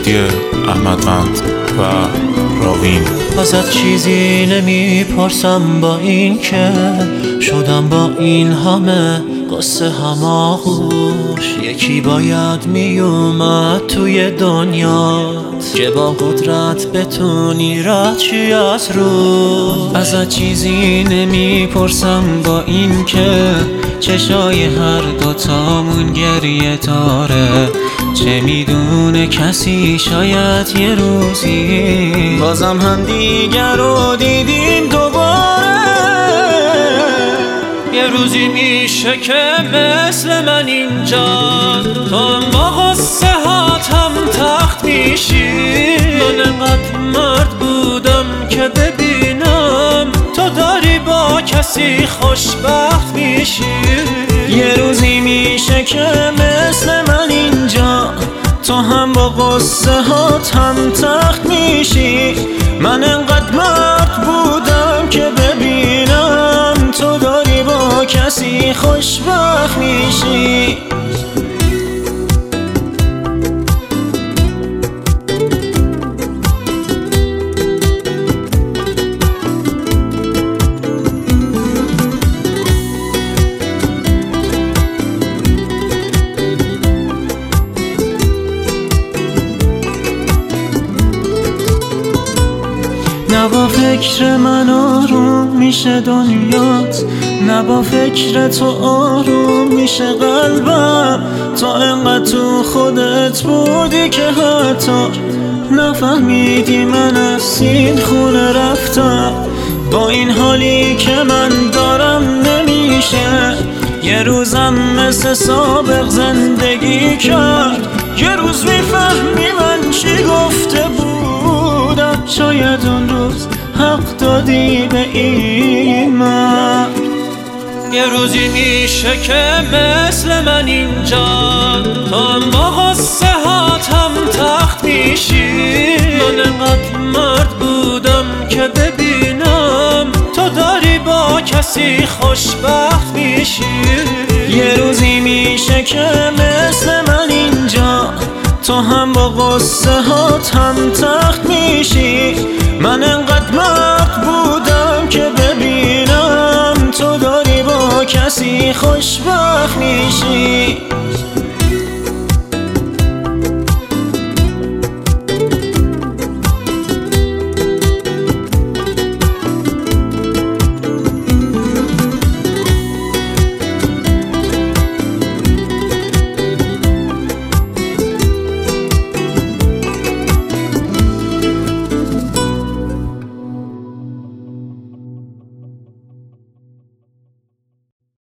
موسیقی احمدقند و راوین. ازت چیزی نمیپرسم با این که شدم با این همه قصه هماغوش. یکی باید میومد توی دنیات که با قدرت بتونی رد چی از رو. ازت چیزی نمیپرسم با این که چشای هر دوتامون گریه داره. چه میدونه کسی شاید یه روزی بازم هم دیگر رو دیدیم دوباره. یه روزی میشه که مثل من اینجا تو هم با غصه هاتم تخت میشی. من انقدر مرد بودم که ببینم تو داری با کسی خوشبخت میشی. یه روزی میشه که مثل من اینجا تو هم با غصه هاتم تخت میشی. من انقدر مرد بودم که ببینم تو داری با کسی خوشبخت میشی. نه با فکر من آروم میشه دنیات، نه با فکر تو آروم میشه قلبم. تو انقدر تو خودت بودی که حتی نفهمیدی من از این خونه رفتم. با این حالی که من دارم نمیشه یه روزم مثل سابق زندگی کرد. یه روز میفهمی من چی گفته بودم، شاید اون روز حق دادی به این من. یه روزی میشه که مثل من اینجا تو هم با غصه هاتم تخت میشی. من انقدر مرد بودم که ببینم تو داری با کسی خوشبخت میشی. یه روزی میشه که مثل من اینجا تو هم با غصه هاتم تخت میشی. من انقدر مرد بودم که ببینم تو داری با کسی خوشبخت میشی.